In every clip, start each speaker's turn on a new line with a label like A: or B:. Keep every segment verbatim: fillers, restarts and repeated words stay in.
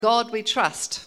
A: God we trust.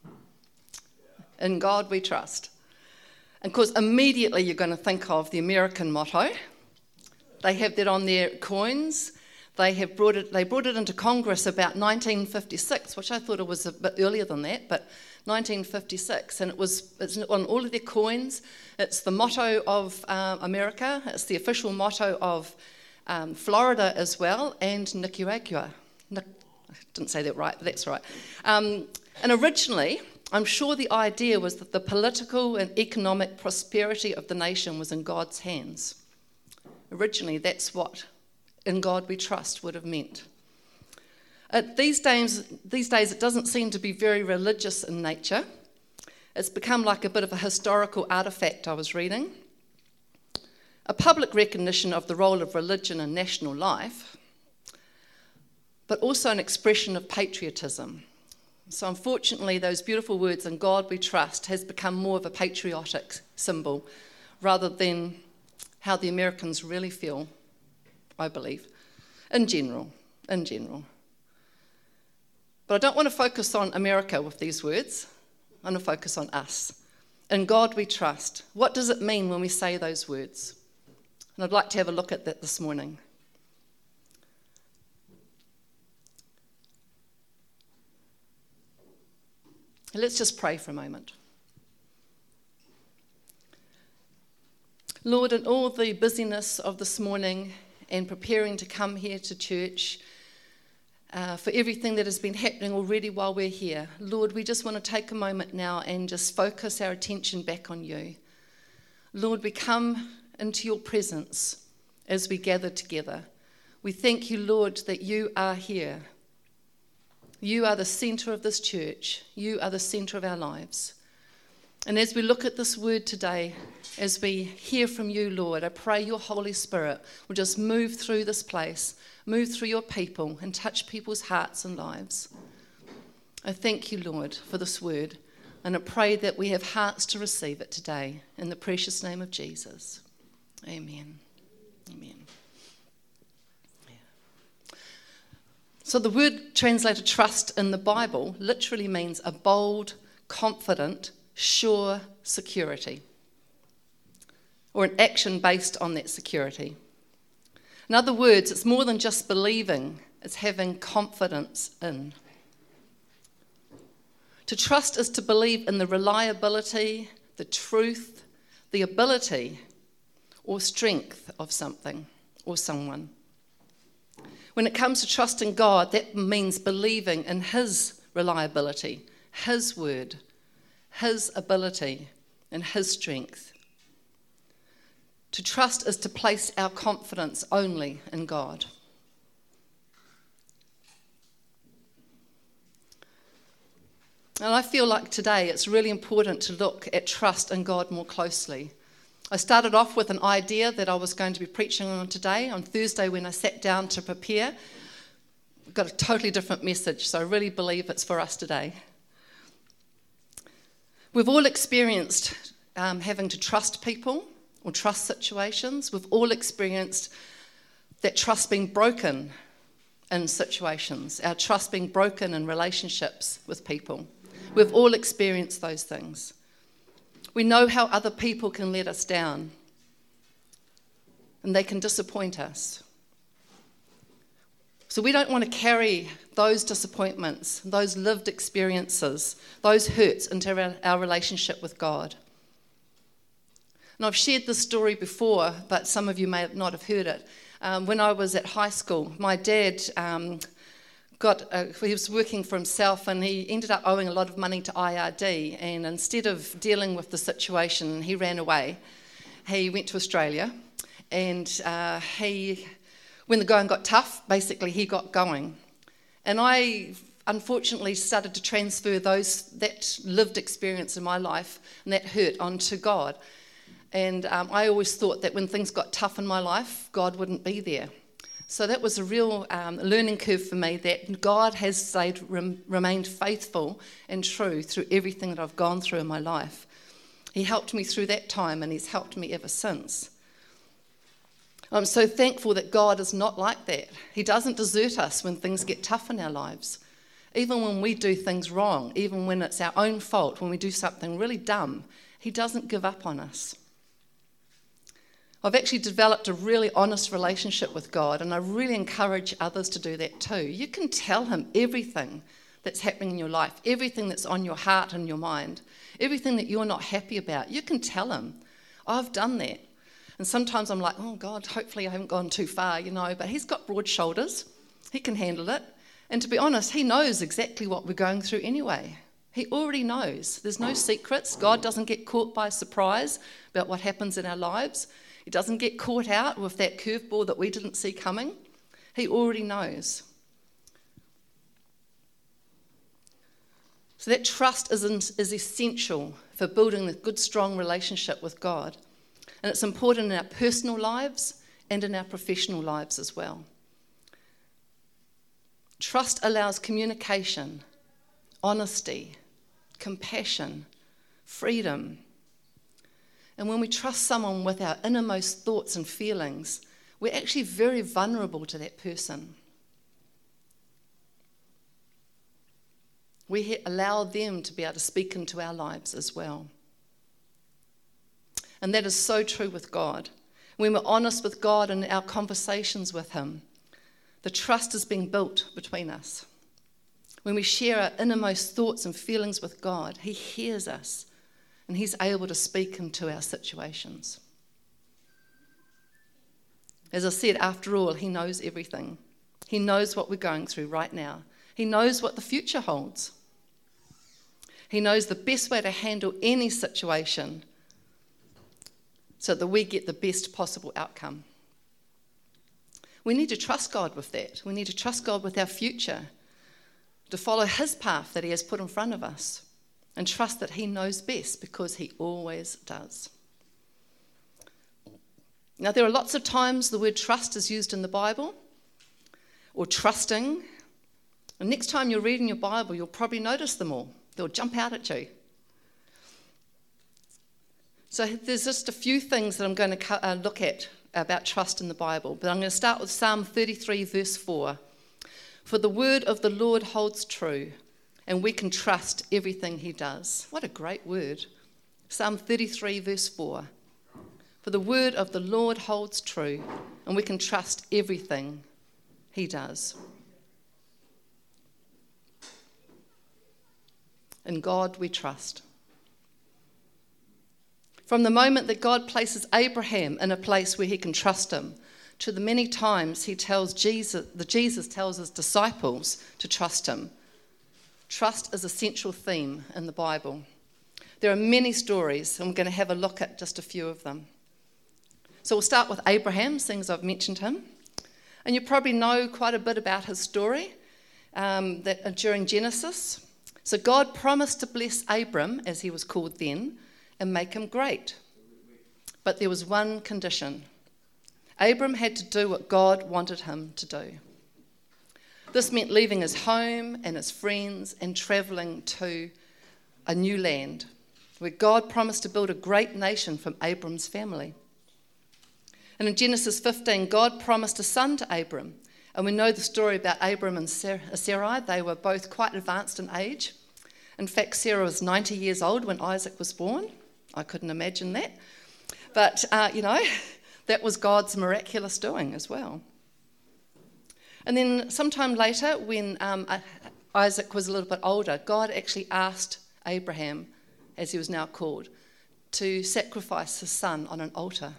A: In God we trust. And of course, immediately you're going to think of the American motto. They have that on their coins. They have brought it. They brought it into Congress about nineteen fifty-six, which I thought it was a bit earlier than that, but nineteen fifty-six, and it was it's on all of their coins. It's the motto of uh, America. It's the official motto of um, Florida as well, and Nicaragua. Nic- I didn't say that right, but that's right. Um, and originally, I'm sure the idea was that the political and economic prosperity of the nation was in God's hands. Originally, that's what "In God We Trust" would have meant. Uh, these days, these days, it doesn't seem to be very religious in nature. It's become like a bit of a historical artifact I was reading. A public recognition of the role of religion in national life, but also an expression of patriotism. So unfortunately, those beautiful words, "In God We Trust," has become more of a patriotic symbol rather than how the Americans really feel, I believe, in general, in general. But I don't want to focus on America with these words. I want to focus on us. In God we trust. What does it mean when we say those words? And I'd like to have a look at that this morning. Let's just pray for a moment. Lord, in all the busyness of this morning and preparing to come here to church, uh, for everything that has been happening already while we're here, Lord, we just want to take a moment now and just focus our attention back on you. Lord, we come into your presence as we gather together. We thank you, Lord, that you are here. You are the centre of this church. You are the centre of our lives. And as we look at this word today, as we hear from you, Lord, I pray your Holy Spirit will just move through this place, move through your people and touch people's hearts and lives. I thank you, Lord, for this word, and I pray that we have hearts to receive it today in the precious name of Jesus. Amen. Amen. So the word translated trust in the Bible literally means a bold, confident, sure security, or an action based on that security. In other words, it's more than just believing, it's having confidence in. To trust is to believe in the reliability, the truth, the ability, or strength of something or someone. When it comes to trusting God, that means believing in his reliability, his word, his ability, and his strength. To trust is to place our confidence only in God. And I feel like today it's really important to look at trust in God more closely. I started off with an idea that I was going to be preaching on today. On Thursday, when I sat down to prepare, I got a totally different message, so I really believe it's for us today. We've all experienced um, having to trust people or trust situations. We've all experienced that trust being broken in situations, our trust being broken in relationships with people. We've all experienced those things. We know how other people can let us down, and they can disappoint us. So we don't want to carry those disappointments, those lived experiences, those hurts into our, our relationship with God. And I've shared this story before, but some of you may not have heard it. Um, when I was at high school, my dad um, got a, he was working for himself, and he ended up owing a lot of money to I R D, and instead of dealing with the situation, he ran away. He went to Australia, and uh, he, when the going got tough, basically he got going. And I unfortunately started to transfer those that lived experience in my life and that hurt onto God. And um, I always thought that when things got tough in my life, God wouldn't be there. So that was a real um, learning curve for me, that God has stayed, rem- remained faithful and true through everything that I've gone through in my life. He helped me through that time, and he's helped me ever since. I'm so thankful that God is not like that. He doesn't desert us when things get tough in our lives. Even when we do things wrong, even when it's our own fault, when we do something really dumb, he doesn't give up on us. I've actually developed a really honest relationship with God, and I really encourage others to do that too. You can tell him everything that's happening in your life, everything that's on your heart and your mind, everything that you're not happy about. You can tell him. I've done that. And sometimes I'm like, oh God, hopefully I haven't gone too far, you know, but he's got broad shoulders. He can handle it. And to be honest, he knows exactly what we're going through anyway. He already knows. There's no secrets. God doesn't get caught by surprise about what happens in our lives. He doesn't get caught out with that curveball that we didn't see coming. He already knows. So that trust is, is essential for building a good, strong relationship with God. And it's important in our personal lives and in our professional lives as well. Trust allows communication, honesty, compassion, freedom. And when we trust someone with our innermost thoughts and feelings, we're actually very vulnerable to that person. We allow them to be able to speak into our lives as well. And that is so true with God. When we're honest with God in our conversations with him, the trust is being built between us. When we share our innermost thoughts and feelings with God, he hears us and he's able to speak into our situations. As I said, after all, he knows everything. He knows what we're going through right now. He knows what the future holds. He knows the best way to handle any situation so that we get the best possible outcome. We need to trust God with that. We need to trust God with our future, to follow his path that he has put in front of us, and trust that he knows best because he always does. Now, there are lots of times the word trust is used in the Bible, or trusting. And next time you're reading your Bible, you'll probably notice them all. They'll jump out at you. So there's just a few things that I'm going to uh, look at about trust in the Bible. But I'm going to start with Psalm thirty-three, verse four. For the word of the Lord holds true, and we can trust everything he does. What a great word. Psalm thirty-three, verse four. For the word of the Lord holds true, and we can trust everything he does. In God we trust. From the moment that God places Abraham in a place where he can trust him, to the many times he tells Jesus, that Jesus tells his disciples to trust him. Trust is a central theme in the Bible. There are many stories, and we're going to have a look at just a few of them. So we'll start with Abraham, seeing as I've mentioned him. And you probably know quite a bit about his story um, that uh, during Genesis. So God promised to bless Abram, as he was called then, and make him great. But there was one condition. Abram had to do what God wanted him to do. This meant leaving his home and his friends and travelling to a new land where God promised to build a great nation from Abram's family. And in Genesis fifteen, God promised a son to Abram. And we know the story about Abram and Sarai. They were both quite advanced in age. In fact, Sarah was ninety years old when Isaac was born. I couldn't imagine that. But, uh, you know, that was God's miraculous doing as well. And then sometime later, when um, Isaac was a little bit older, God actually asked Abraham, as he was now called, to sacrifice his son on an altar.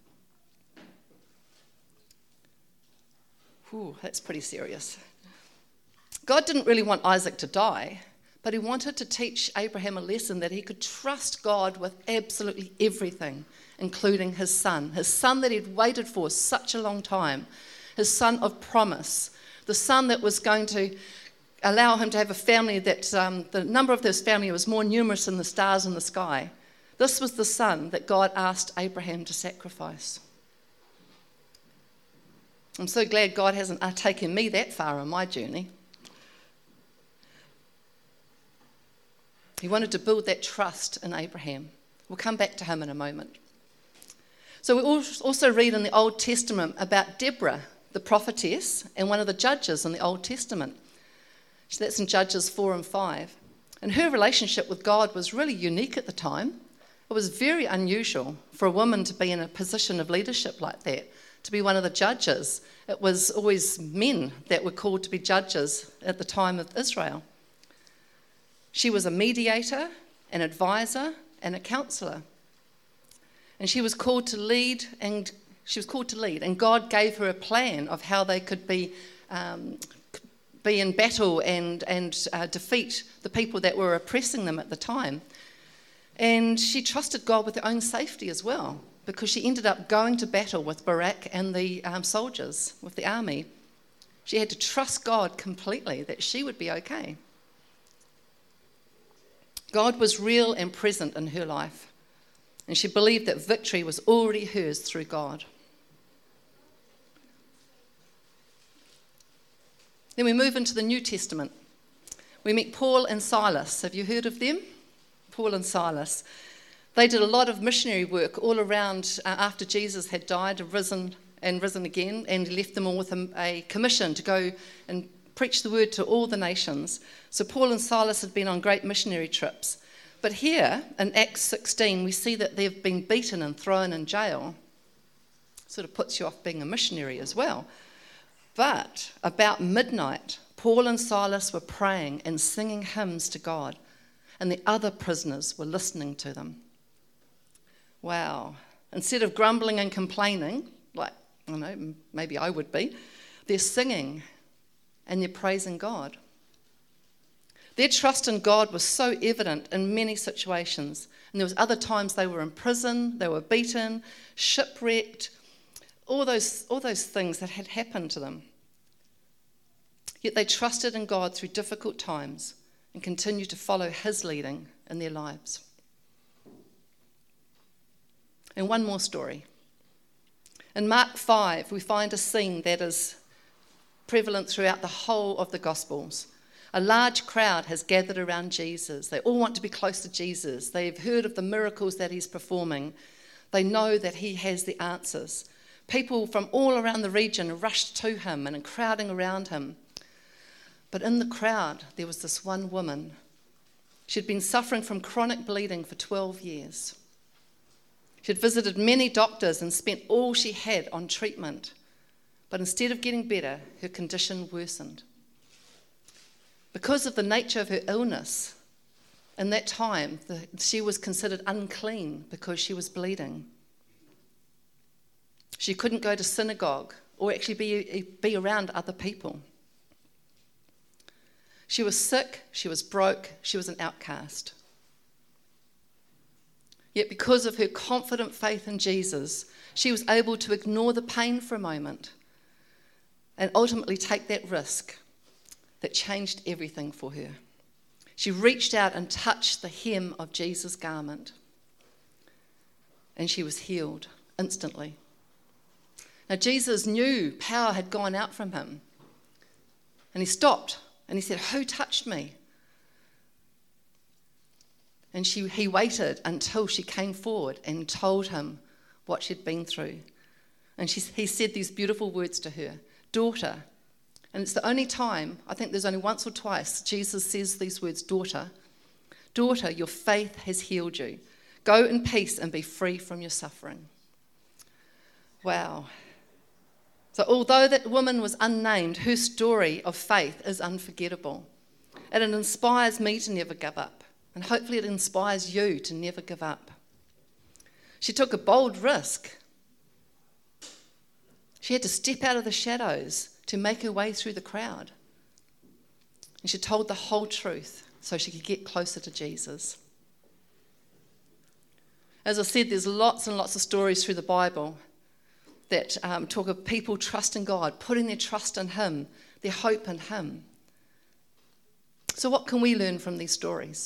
A: Ooh, that's pretty serious. God didn't really want Isaac to die, but he wanted to teach Abraham a lesson that he could trust God with absolutely everything, including his son, his son that he'd waited for such a long time, his son of promise, the son that was going to allow him to have a family that um, the number of this family was more numerous than the stars in the sky. This was the son that God asked Abraham to sacrifice. I'm so glad God hasn't taken me that far on my journey. He wanted to build that trust in Abraham. We'll come back to him in a moment. So we also read in the Old Testament about Deborah, the prophetess, and one of the judges in the Old Testament. That's in Judges four and five. And her relationship with God was really unique at the time. It was very unusual for a woman to be in a position of leadership like that, to be one of the judges. It was always men that were called to be judges at the time of Israel. She was a mediator, an advisor, and a counsellor. And she was called to lead, and she was called to lead. And God gave her a plan of how they could be um, be in battle and and uh, defeat the people that were oppressing them at the time. And she trusted God with her own safety as well, because she ended up going to battle with Barak and the um, soldiers, with the army. She had to trust God completely that she would be okay. God was real and present in her life, and she believed that victory was already hers through God. Then we move into the New Testament. We meet Paul and Silas. Have you heard of them? Paul and Silas. They did a lot of missionary work all around uh, after Jesus had died and risen and risen again, and left them all with a, a commission to go and preach the word to all the nations. So Paul and Silas had been on great missionary trips. But here in Acts sixteen, we see that they've been beaten and thrown in jail. Sort of puts you off being a missionary as well. But about midnight, Paul and Silas were praying and singing hymns to God, and the other prisoners were listening to them. Wow. Instead of grumbling and complaining, like, I don't know, maybe I would be, they're singing and they're praising God. Their trust in God was so evident in many situations. And there was other times they were in prison, they were beaten, shipwrecked, all those, all those things that had happened to them. Yet they trusted in God through difficult times and continued to follow his leading in their lives. And one more story. In Mark five, we find a scene that is prevalent throughout the whole of the Gospels. A large crowd has gathered around Jesus. They all want to be close to Jesus. They've heard of the miracles that he's performing. They know that he has the answers. People from all around the region rushed to him and are crowding around him. But in the crowd, there was this one woman. She'd been suffering from chronic bleeding for twelve years. She'd visited many doctors and spent all she had on treatment. But instead of getting better, her condition worsened. Because of the nature of her illness, in that time, the, she was considered unclean because she was bleeding. She couldn't go to synagogue or actually be, be around other people. She was sick, she was broke, she was an outcast. Yet because of her confident faith in Jesus, she was able to ignore the pain for a moment and ultimately take that risk that changed everything for her. She reached out and touched the hem of Jesus' garment, and she was healed instantly. Now, Jesus knew power had gone out from him, and he stopped and he said, "Who touched me?" And she, he waited until she came forward and told him what she'd been through. And she, he said these beautiful words to her, "Daughter." And it's the only time, I think there's only once or twice, Jesus says these words, "Daughter, daughter, your faith has healed you. Go in peace and be free from your suffering." Wow. So although that woman was unnamed, her story of faith is unforgettable. And it inspires me to never give up. And hopefully it inspires you to never give up. She took a bold risk. She had to step out of the shadows to make her way through the crowd. And she told the whole truth so she could get closer to Jesus. As I said, there's lots and lots of stories through the Bible that um, talk of people trusting God, putting their trust in him, their hope in him. So what can we learn from these stories?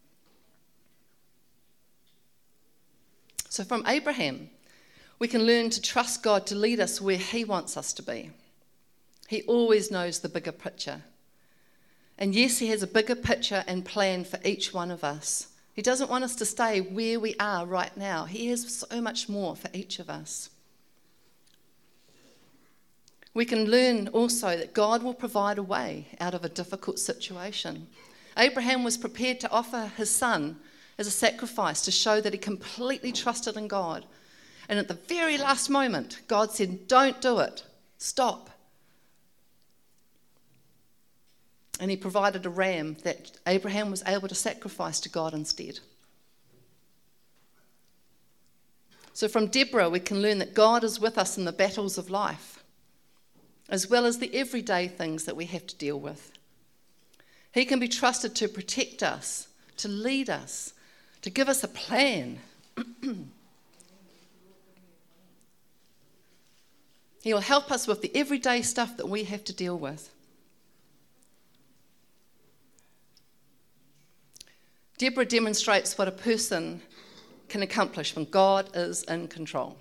A: So from Abraham, we can learn to trust God to lead us where he wants us to be. He always knows the bigger picture. And yes, he has a bigger picture and plan for each one of us. He doesn't want us to stay where we are right now. He has so much more for each of us. We can learn also that God will provide a way out of a difficult situation. Abraham was prepared to offer his son as a sacrifice to show that he completely trusted in God. And at the very last moment, God said, "Don't do it. Stop." And he provided a ram that Abraham was able to sacrifice to God instead. So from Deborah, we can learn that God is with us in the battles of life, as well as the everyday things that we have to deal with. He can be trusted to protect us, to lead us, to give us a plan. He will help us with the everyday stuff that we have to deal with. Deborah demonstrates what a person can accomplish when God is in control.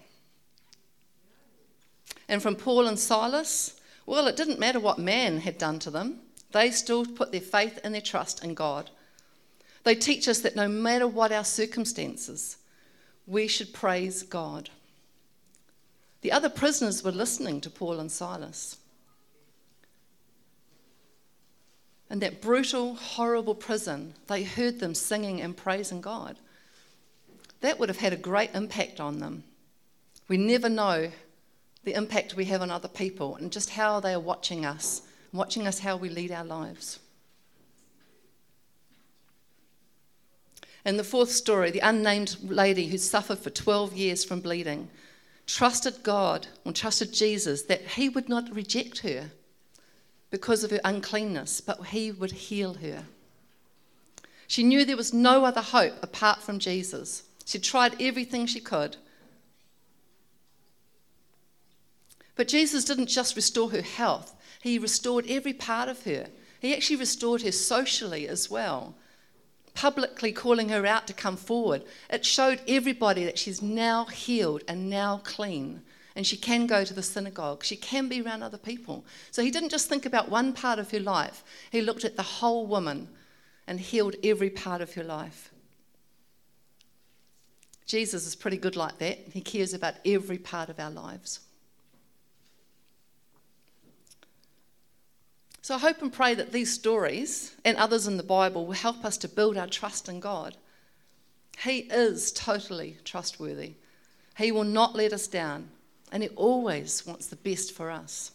A: And from Paul and Silas, well, it didn't matter what man had done to them. They still put their faith and their trust in God. They teach us that no matter what our circumstances, we should praise God. The other prisoners were listening to Paul and Silas. In that brutal, horrible prison, they heard them singing and praising God. That would have had a great impact on them. We never know the impact we have on other people and just how they are watching us, watching us how we lead our lives. And the fourth story, the unnamed lady who suffered for twelve years from bleeding, trusted God and trusted Jesus that he would not reject her because of her uncleanness, but he would heal her. She knew there was no other hope apart from Jesus. She tried everything she could. But Jesus didn't just restore her health, he restored every part of her. He actually restored her socially as well, publicly calling her out to come forward. It showed everybody that she's now healed and now clean, and she can go to the synagogue. She can be around other people. So he didn't just think about one part of her life. He looked at the whole woman and healed every part of her life. Jesus is pretty good like that. He cares about every part of our lives. So I hope and pray that these stories and others in the Bible will help us to build our trust in God. He is totally trustworthy. He will not let us down, and he always wants the best for us.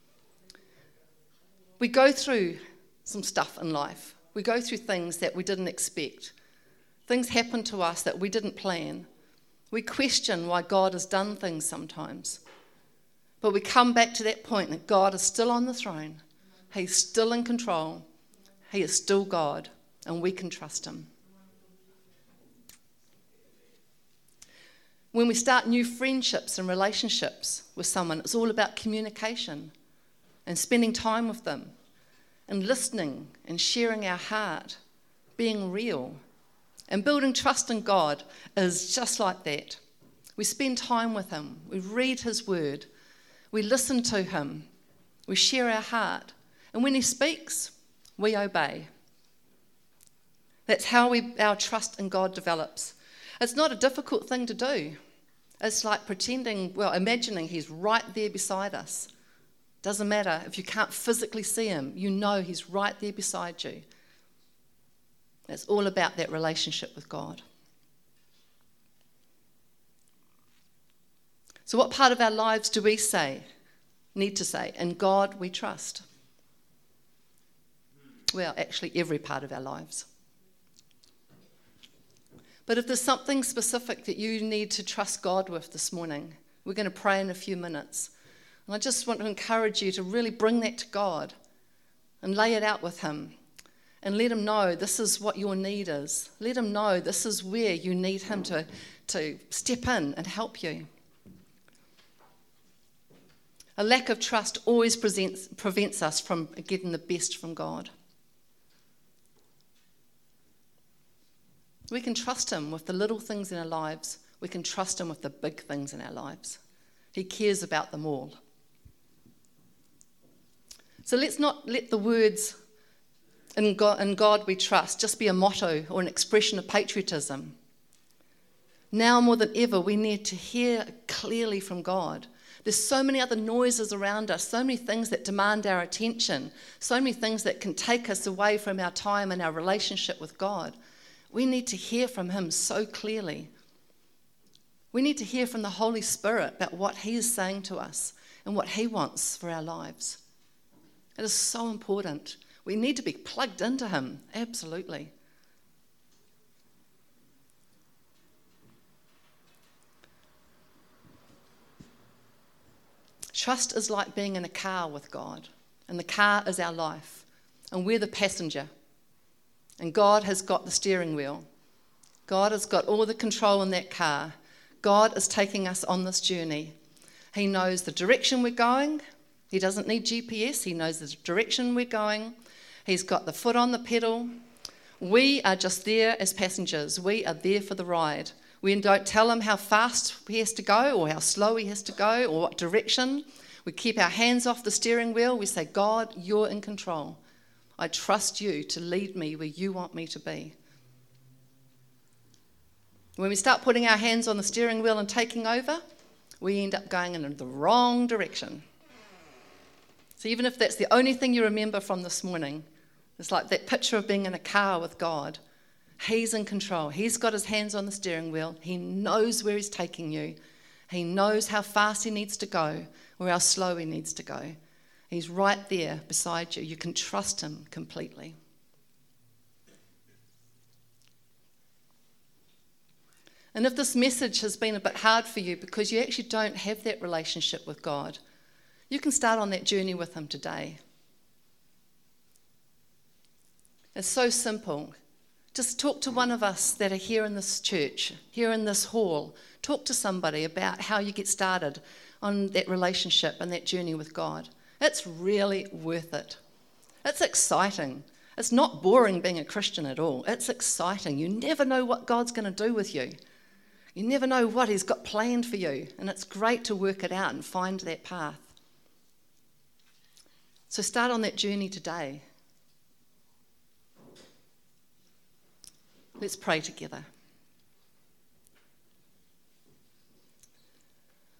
A: We go through some stuff in life. We go through things that we didn't expect. Things happen to us that we didn't plan. We question why God has done things sometimes. But we come back to that point that God is still on the throne. He's still in control. He is still God, and we can trust him. When we start new friendships and relationships with someone, it's all about communication and spending time with them and listening and sharing our heart, being real. And building trust in God is just like that. We spend time with him. We read his word. We listen to him. We share our heart. And when he speaks, we obey. That's how we, our trust in God develops. It's not a difficult thing to do. It's like pretending, well, imagining he's right there beside us. Doesn't matter if you can't physically see him, you know he's right there beside you. It's all about that relationship with God. So what part of our lives do we say, need to say, in God we trust? Well, actually every part of our lives. But if there's something specific that you need to trust God with this morning, we're going to pray in a few minutes. And I just want to encourage you to really bring that to God and lay it out with him. And let him know this is what your need is. Let him know this is where you need him to, to step in and help you. A lack of trust always presents, prevents us from getting the best from God. We can trust him with the little things in our lives. We can trust him with the big things in our lives. He cares about them all. So let's not let the words in God, in God we trust just be a motto or an expression of patriotism. Now more than ever, we need to hear clearly from God There's so many other noises around us, so many things that demand our attention, so many things that can take us away from our time and our relationship with God. We need to hear from him so clearly. We need to hear from the Holy Spirit about what he is saying to us and what he wants for our lives. It is so important. We need to be plugged into him, absolutely. Trust is like being in a car with God, and the car is our life, and we're the passenger, and God has got the steering wheel. God has got all the control in that car. God is taking us on this journey. He knows the direction we're going. He doesn't need G P S. He knows the direction we're going. He's got the foot on the pedal. We are just there as passengers. We are there for the ride. We don't tell him how fast he has to go or how slow he has to go or what direction. We keep our hands off the steering wheel. We say, God, you're in control. I trust you to lead me where you want me to be. When we start putting our hands on the steering wheel and taking over, we end up going in the wrong direction. So even if that's the only thing you remember from this morning, it's like that picture of being in a car with God. He's in control. He's got his hands on the steering wheel. He knows where he's taking you. He knows how fast he needs to go or how slow he needs to go. He's right there beside you. You can trust him completely. And if this message has been a bit hard for you because you actually don't have that relationship with God, you can start on that journey with him today. It's so simple. Just talk to one of us that are here in this church, here in this hall. Talk to somebody about how you get started on that relationship and that journey with God. It's really worth it. It's exciting. It's not boring being a Christian at all. It's exciting. You never know what God's going to do with you. You never know what he's got planned for you, and it's great to work it out and find that path. So start on that journey today. Let's pray together.